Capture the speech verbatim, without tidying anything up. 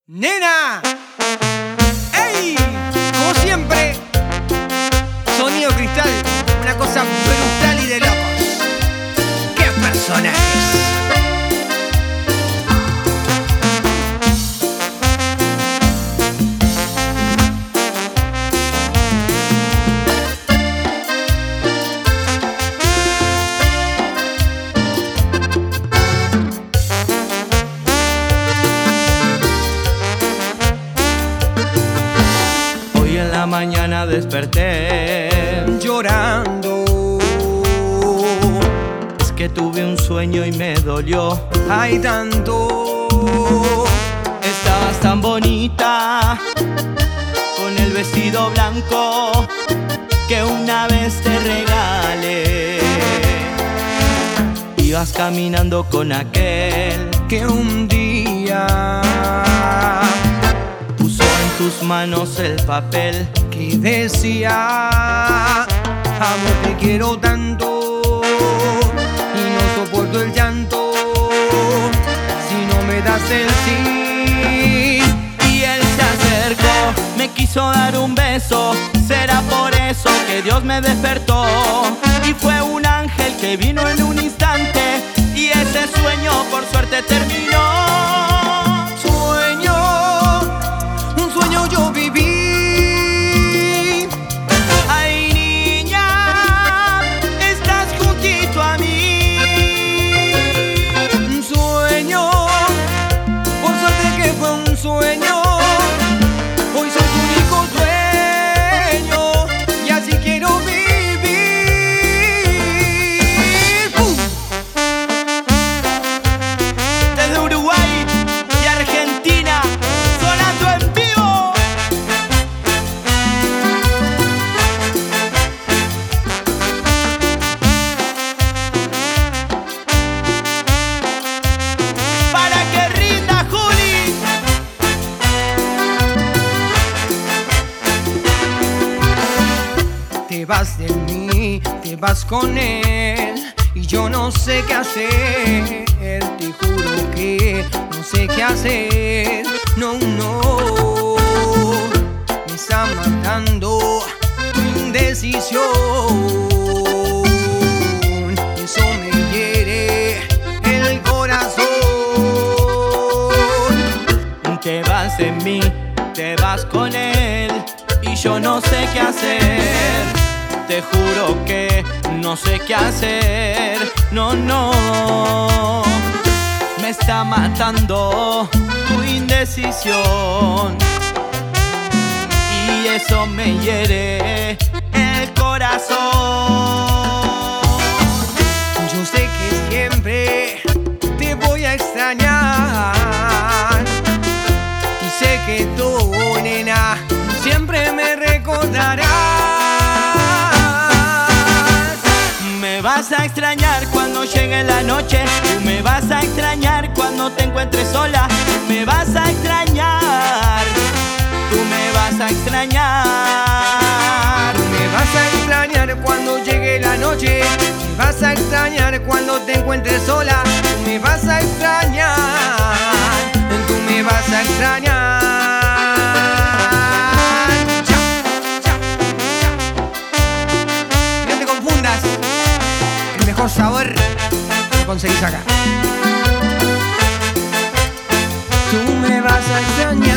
¡Nena! ¡Ey! Como siempre, sonido cristal, una cosa brutal y de locos. ¡Qué personajes! En la mañana desperté llorando. Es que tuve un sueño y me dolió. Hay tanto. Estabas tan bonita con el vestido blanco que una vez te regalé. Ibas caminando con aquel que un día tus manos el papel que decía: amor, te quiero tanto y no soporto el llanto si no me das el sí. Y él se acercó, me quiso dar un beso. Será por eso que Dios me despertó. Y fue un ángel que vino en un instante y ese sueño por suerte terminó. Yo viví. Ay, niña, estás juntito a mí. Un sueño, por suerte que fue un sueño. Hoy soy tu único dueño y así quiero vivir. ¡Pum! Desde Uruguay y Argentina, sonando en vivo. Te vas de mí, te vas con él y yo no sé qué hacer. Te juro que no sé qué hacer. No, no, me está matando tu indecisión. Eso me hiere el corazón. Te vas de mí, te vas con él y yo no sé qué hacer. Te juro que no sé qué hacer. No, no, me está matando tu indecisión y eso me hiere el corazón. Yo sé que siempre te voy a extrañar y sé que tú, nena, siempre me recordarás. Me vas a extrañar cuando llegue la noche. Tú me vas a extrañar cuando te encuentres sola. Me vas a extrañar. Tú me vas a extrañar. Tú me vas a extrañar cuando llegue la noche. Me vas a extrañar cuando te encuentres sola. Tú me vas a extrañar. Tú me vas a extrañar. Chao, chao, chao. No te confundas. El mejor sabor lo conseguís acá. Tú me vas a extrañar.